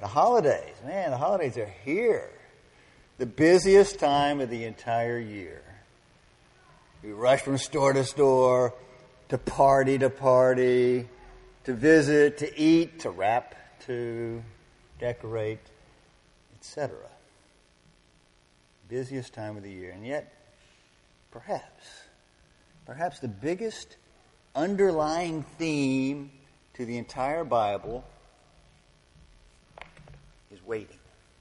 The holidays. Man, the holidays are here. The busiest time of the entire year. We rush from store to store, to party, to visit, to eat, to wrap, to decorate, etc. Busiest time of the year. And yet, perhaps the biggest underlying theme to the entire Bible is waiting.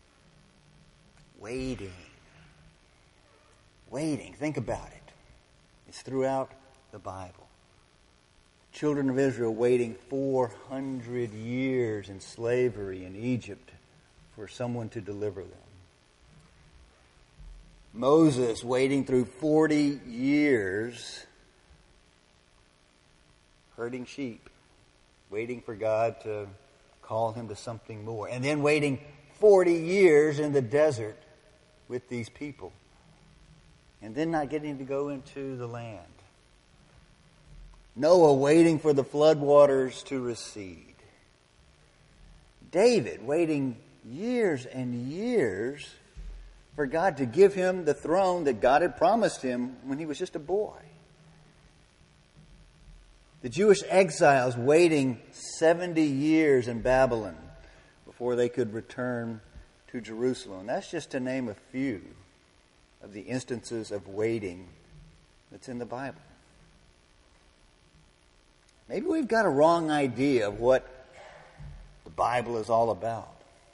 Waiting. Think about it. It's throughout the Bible. Children of Israel waiting 400 years in slavery in Egypt for someone to deliver them. Moses waiting through 40 years herding sheep, waiting for God to call him to something more, and then waiting 40 years in the desert with these people, and then not getting to go into the land. Noah waiting for the floodwaters to recede. David waiting years and years for God to give him the throne that God had promised him when he was just a boy. The Jewish exiles waiting 70 years in Babylon before they could return to Jerusalem. That's just to name a few of the instances of waiting that's in the Bible. Maybe we've got a wrong idea of what the Bible is all about.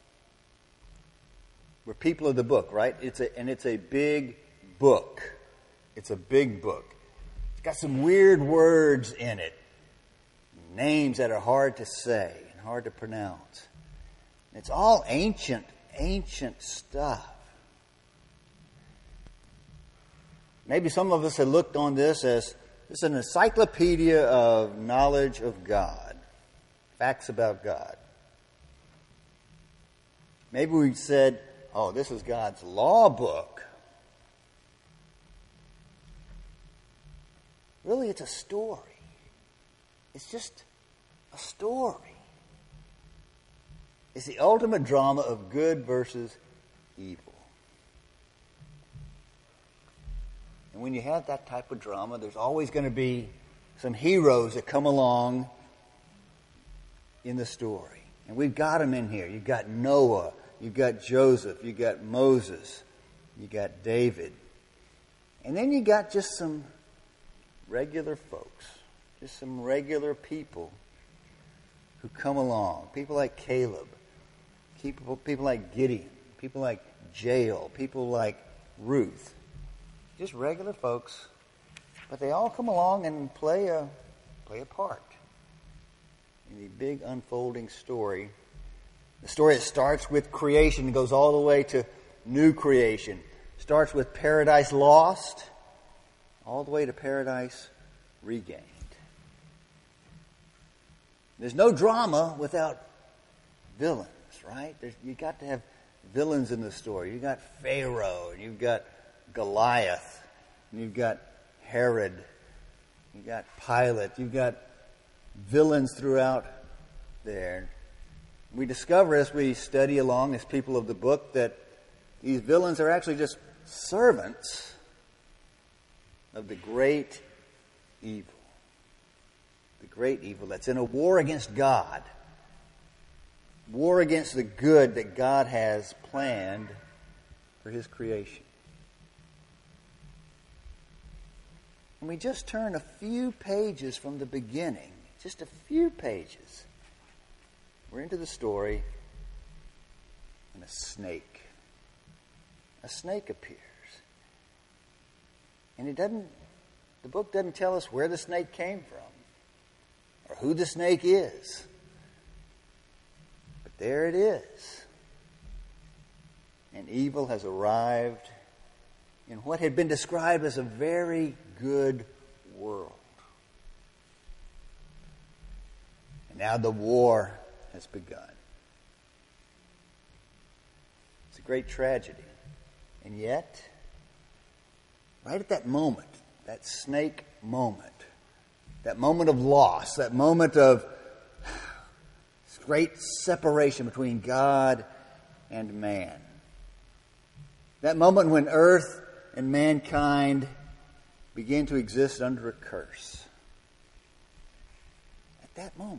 We're people of the book, right? It's a big book. It's a big book. It's got some weird words in it. Names that are hard to say and hard to pronounce. It's all ancient stuff. Maybe some of us have looked on this as it's an encyclopedia of knowledge of God. Facts about God. Maybe we said, oh, this is God's law book. Really, it's a story. It's just a story. It's the ultimate drama of good versus evil. And when you have that type of drama, there's always going to be some heroes that come along in the story. And we've got them in here. You've got Noah. You've got Joseph. You've got Moses. You've got David. And then you got just some regular folks. Just some regular people who come along. People like Caleb. People like Gideon. People like Jael. People like Ruth. Just regular folks. But they all come along and play a part in the big unfolding story. The story that starts with creation and goes all the way to new creation. Starts with paradise lost, all the way to paradise regained. There's no drama without villains, right? You got to have villains in the story. You got Pharaoh, and you've got Goliath, and you've got Herod, you've got Pilate, you've got villains throughout there. We discover as we study along as people of the book that these villains are actually just servants of the great evil. The great evil that's in a war against God. War against the good that God has planned for His creation. And we just turn a few pages from the beginning, just a few pages. We're into the story, and a snake appears. And the book doesn't tell us where the snake came from or who the snake is. But there it is. And evil has arrived in what had been described as a very good world. And now the war has begun. It's a great tragedy. And yet, right at that moment, that snake moment, that moment of loss, that moment of great separation between God and man. That moment when earth and mankind begin to exist under a curse. At that moment,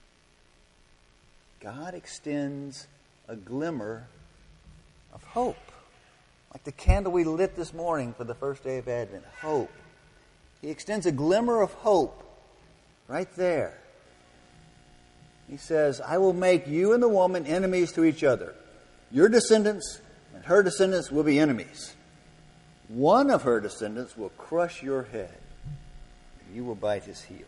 God extends a glimmer of hope. Like the candle we lit this morning for the first day of Advent. Hope. He extends a glimmer of hope right there. He says, I will make you and the woman enemies to each other. Your descendants and her descendants will be enemies. One of her descendants will crush your head, and you will bite his heel.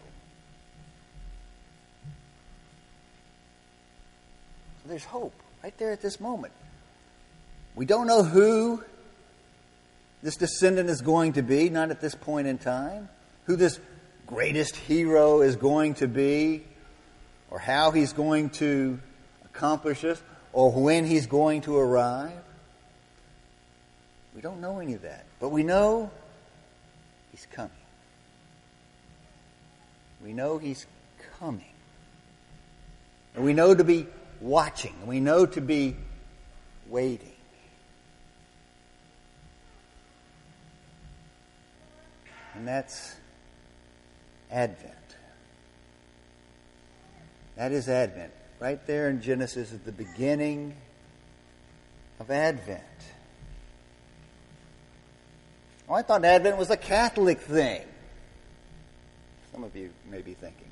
So there's hope right there at this moment. We don't know who this descendant is going to be, not at this point in time. Who this greatest hero is going to be, or how he's going to accomplish this, or when he's going to arrive. We don't know any of that. But we know he's coming. We know he's coming. And we know to be watching. And we know to be waiting. And that's Advent. That is Advent. Right there in Genesis at the beginning of Advent. Oh, I thought Advent was a Catholic thing. Some of you may be thinking.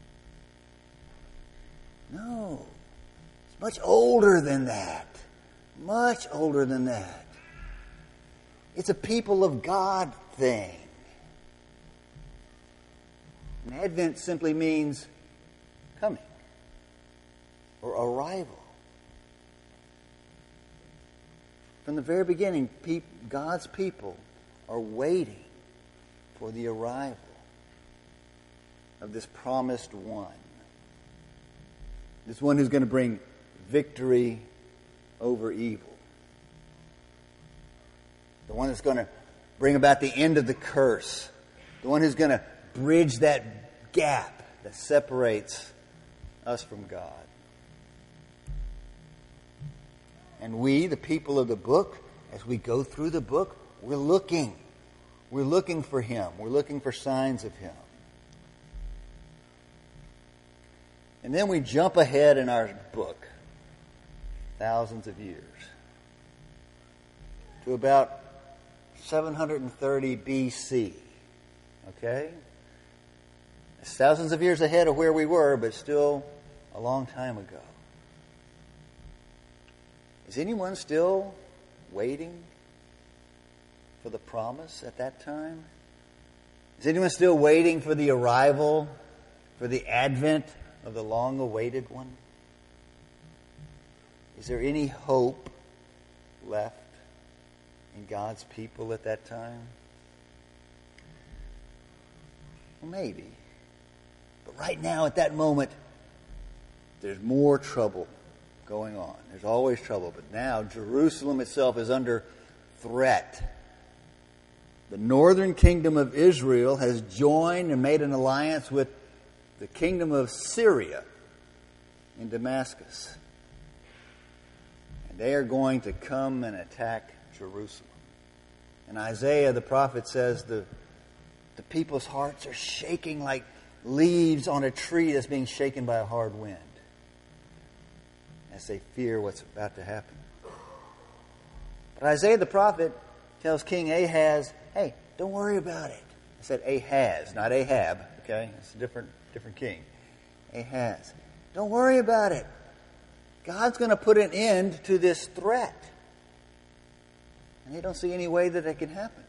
No. It's much older than that. Much older than that. It's a people of God thing. And Advent simply means coming or arrival. From the very beginning, God's people are waiting for the arrival of this promised one. This one who's going to bring victory over evil. The one that's going to bring about the end of the curse. The one who's going to bridge that gap that separates us from God. And we, the people of the book, as we go through the book, we're looking. We're looking for him. We're looking for signs of him. And then we jump ahead in our book, thousands of years, to about 730 BC. Okay? It's thousands of years ahead of where we were, but still a long time ago. Is anyone still waiting for the promise at that time? Is anyone still waiting for the arrival, for the advent of the long-awaited one? Is there any hope left in God's people at that time? Well, maybe. But right now, at that moment, there's more trouble going on. There's always trouble. But now, Jerusalem itself is under threat. The northern kingdom of Israel has joined and made an alliance with the kingdom of Syria in Damascus. And they are going to come and attack Jerusalem. And Isaiah the prophet says the people's hearts are shaking like leaves on a tree that's being shaken by a hard wind as they fear what's about to happen. But Isaiah the prophet tells King Ahaz, hey, don't worry about it. I said Ahaz, not Ahab, okay? It's a different king. Ahaz. Don't worry about it. God's going to put an end to this threat. And they don't see any way that it can happen.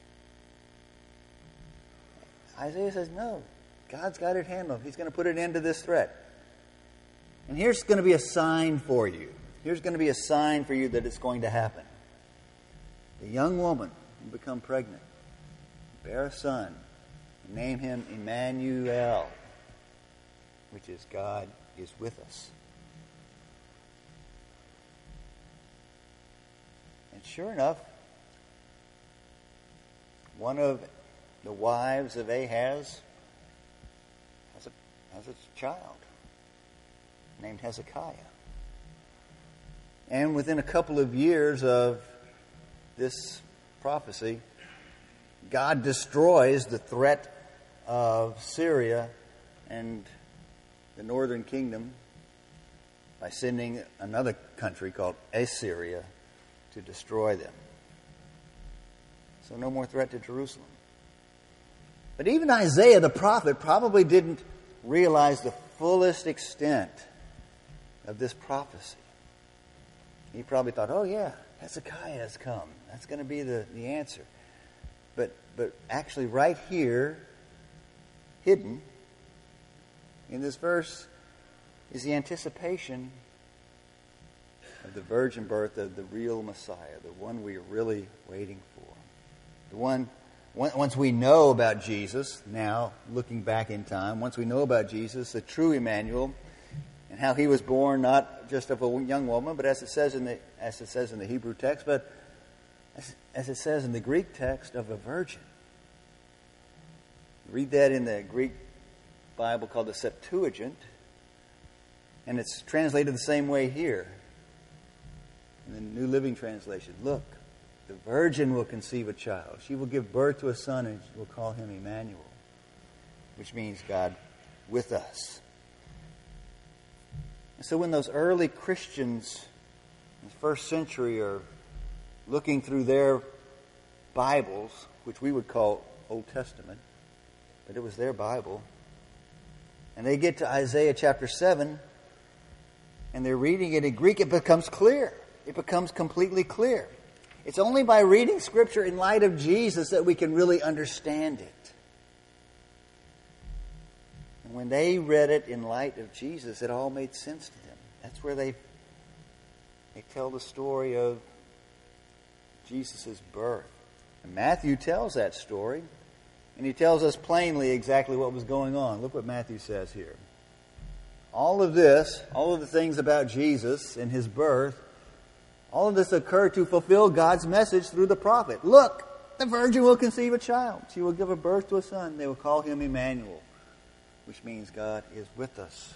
Isaiah says, no, God's got it handled. He's going to put an end to this threat. And here's going to be a sign for you. Here's going to be a sign for you that it's going to happen. The young woman will become pregnant, bear a son, and name him Emmanuel, which is God is with us. And sure enough, one of the wives of Ahaz has a child. named Hezekiah. And within a couple of years of this prophecy, God destroys the threat of Syria and the northern kingdom by sending another country called Assyria to destroy them. So no more threat to Jerusalem. But even Isaiah the prophet probably didn't realize the fullest extent of this prophecy. He probably thought, oh yeah, Hezekiah has come. That's going to be the answer. But actually right here, hidden in this verse, is the anticipation of the virgin birth of the real Messiah, the one we are really waiting for. The one, once we know about Jesus, now looking back in time, once we know about Jesus, the true Emmanuel, and how he was born not just of a young woman, but as it says in the Hebrew text, but as it says in the Greek text, of a virgin. Read that in the Greek Bible called the Septuagint, and it's translated the same way here in the New Living Translation. Look, the virgin will conceive a child. She will give birth to a son, and we'll call him Emmanuel, which means God with us. And so when those early Christians in the first century are looking through their Bibles, which we would call Old Testament, but it was their Bible, and they get to Isaiah chapter 7, and they're reading it in Greek, it becomes clear. It becomes completely clear. It's only by reading Scripture in light of Jesus that we can really understand it. And when they read it in light of Jesus, it all made sense to them. That's where they tell the story of Jesus' birth. And Matthew tells that story, and he tells us plainly exactly what was going on. Look what Matthew says here. All of this, all of the things about Jesus and his birth, all of this occurred to fulfill God's message through the prophet. Look, the virgin will conceive a child. She will give a birth to a son. They will call him Emmanuel, which means God is with us.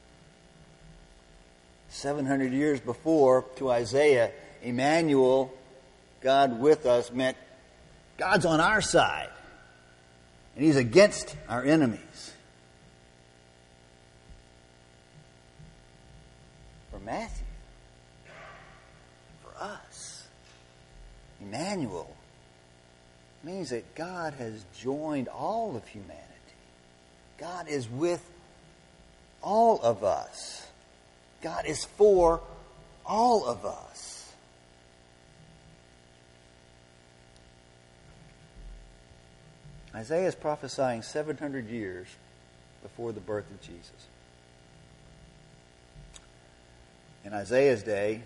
700 years before, to Isaiah, Emmanuel, God with us, meant God's on our side. And he's against our enemies. For Matthew, for us, Emmanuel means that God has joined all of humanity. God is with all of us. God is for all of us. Isaiah is prophesying 700 years before the birth of Jesus. In Isaiah's day,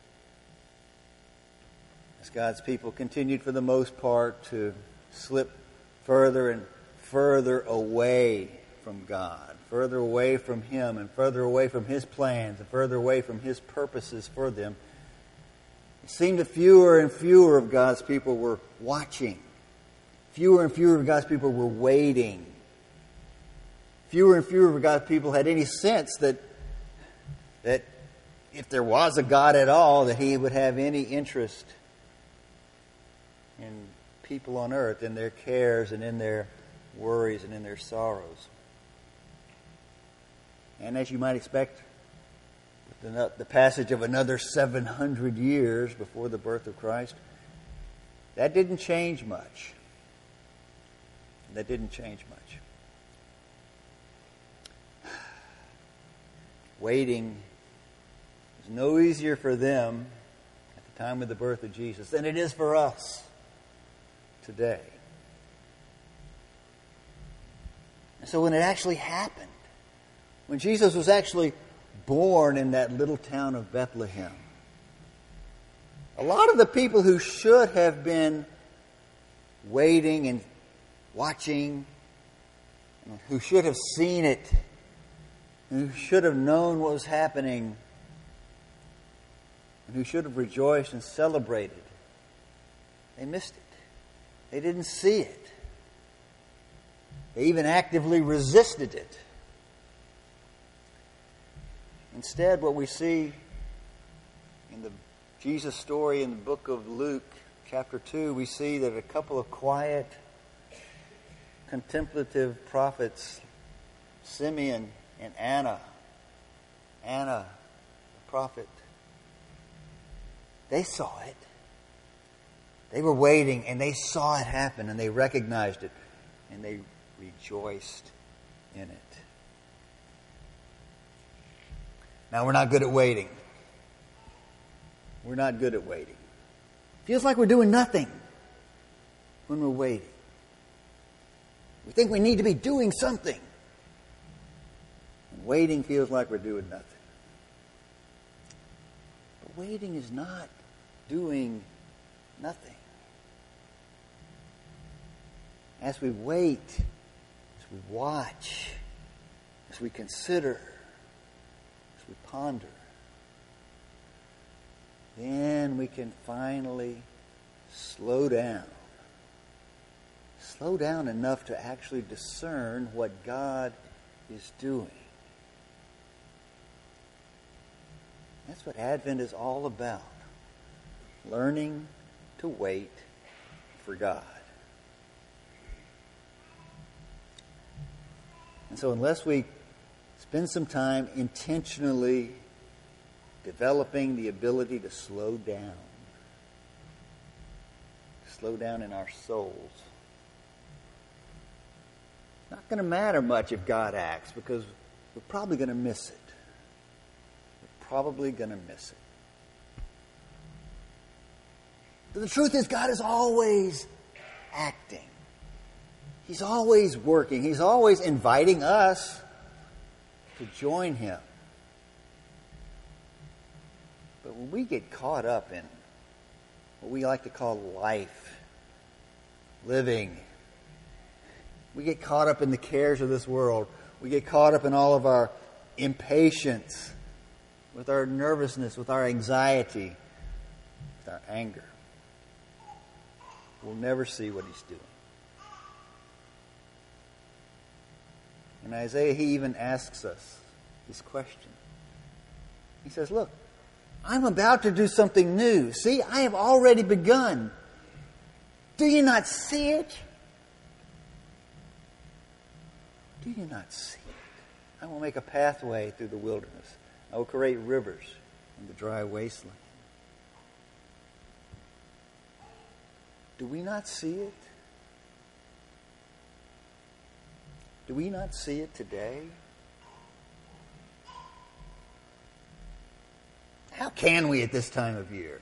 as God's people continued for the most part to slip further and further away from God, further away from Him, and further away from His plans, and further away from His purposes for them, it seemed that fewer and fewer of God's people were watching. Fewer and fewer of God's people were waiting. Fewer and fewer of God's people had any sense that if there was a God at all, that He would have any interest in people on earth, in their cares and in their worries and in their sorrows. And as you might expect, the passage of another 700 years before the birth of Christ, that didn't change much. That didn't change much. Waiting was no easier for them at the time of the birth of Jesus than it is for us today. And so when it actually happened, when Jesus was actually born in that little town of Bethlehem, a lot of the people who should have been waiting and watching, who should have seen it, who should have known what was happening, and who should have rejoiced and celebrated, they missed it. They didn't see it. They even actively resisted it. Instead, what we see in the Jesus story in the book of Luke, chapter 2, we see that a couple of quiet, contemplative prophets, Simeon and Anna, the prophet, they saw it. They were waiting and they saw it happen and they recognized it and they rejoiced in it. Now, we're not good at waiting. We're not good at waiting. Feels like we're doing nothing when we're waiting. We think we need to be doing something. And waiting feels like we're doing nothing. But waiting is not doing nothing. As we wait, as we watch, as we consider, as we ponder, then we can finally slow down. Slow down enough to actually discern what God is doing. That's what Advent is all about. Learning to wait for God. And so unless we spend some time intentionally developing the ability to slow down in our souls, it's not going to matter much if God acts because we're probably going to miss it. We're probably going to miss it. But the truth is, God is always acting. He's always working. He's always inviting us to join Him. But when we get caught up in what we like to call life, living, we get caught up in the cares of this world. We get caught up in all of our impatience, with our nervousness, with our anxiety, with our anger. We'll never see what He's doing. In Isaiah, he even asks us this question. He says, look, I'm about to do something new. See, I have already begun. Do you not see it? Do you not see it? I will make a pathway through the wilderness. I will create rivers in the dry wasteland. Do we not see it? Do we not see it today? How can we at this time of year?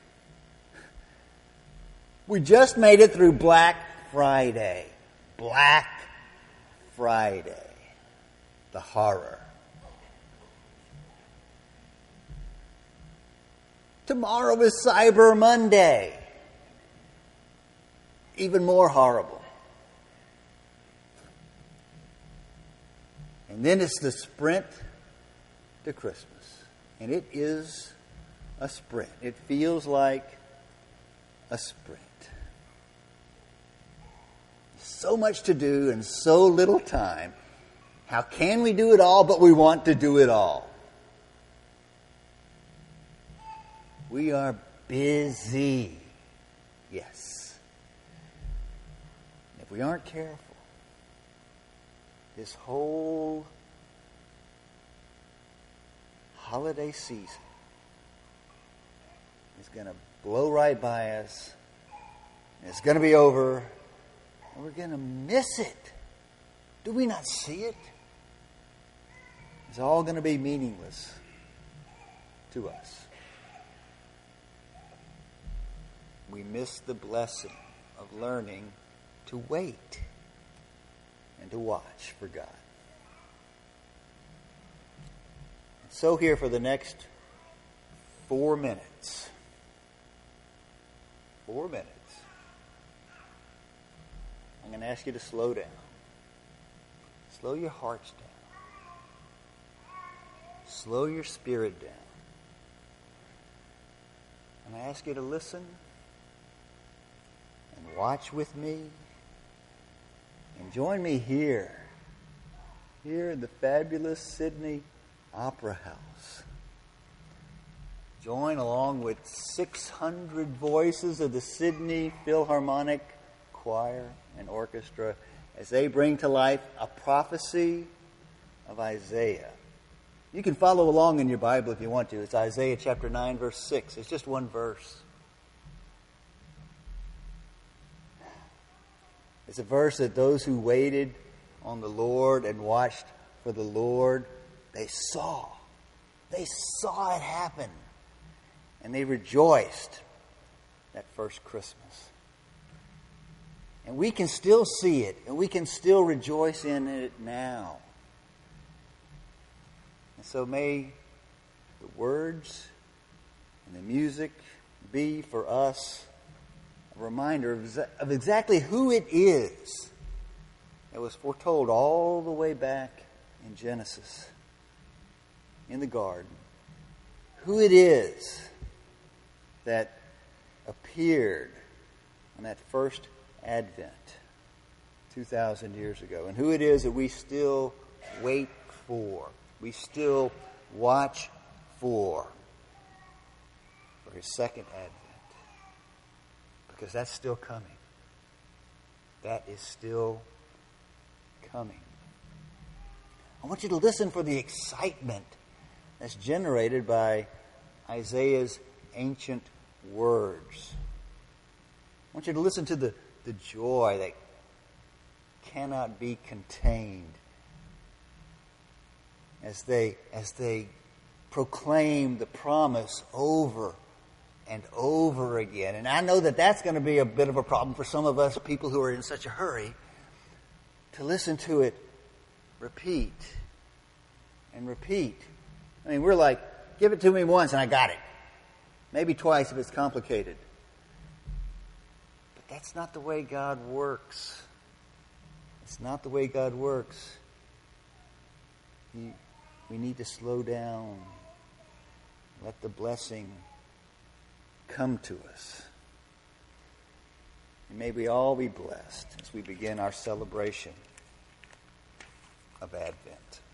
We just made it through Black Friday. Black Friday. The horror. Tomorrow is Cyber Monday. Even more horrible. And then it's the sprint to Christmas. And it is a sprint. It feels like a sprint. So much to do and so little time. How can we do it all, but we want to do it all? We are busy. Yes. If we aren't careful, this whole holiday season is going to blow right by us. And it's going to be over. And we're going to miss it. Do we not see it? It's all going to be meaningless to us. We miss the blessing of learning to wait and to watch for God. And so here for the next 4 minutes. 4 minutes. I'm going to ask you to slow down. Slow your hearts down. Slow your spirit down. And I ask you to listen and watch with me. And join me here in the fabulous Sydney Opera House, join along with 600 voices of the Sydney Philharmonic Choir and Orchestra as they bring to life a prophecy of Isaiah. You can follow along in your Bible if you want to. It's Isaiah chapter 9, verse 6. It's just one verse. It's a verse that those who waited on the Lord and watched for the Lord, they saw. They saw it happen. And they rejoiced that first Christmas. And we can still see it, and we can still rejoice in it now. And so may the words and the music be for us a reminder of exactly who it is that was foretold all the way back in Genesis, in the garden. Who it is that appeared on that first Advent 2,000 years ago, and who it is that we still wait for, we still watch for his second Advent. Because that's still coming. That is still coming. I want you to listen for the excitement that's generated by Isaiah's ancient words. I want you to listen to the joy that cannot be contained as they proclaim the promise over and over again. And I know that that's going to be a bit of a problem for some of us people who are in such a hurry to listen to it repeat and repeat. I mean, we're like, give it to me once and I got it. Maybe twice if it's complicated. But that's not the way God works. It's not the way God works. We need to slow down. Let the blessing come to us. And may we all be blessed as we begin our celebration of Advent.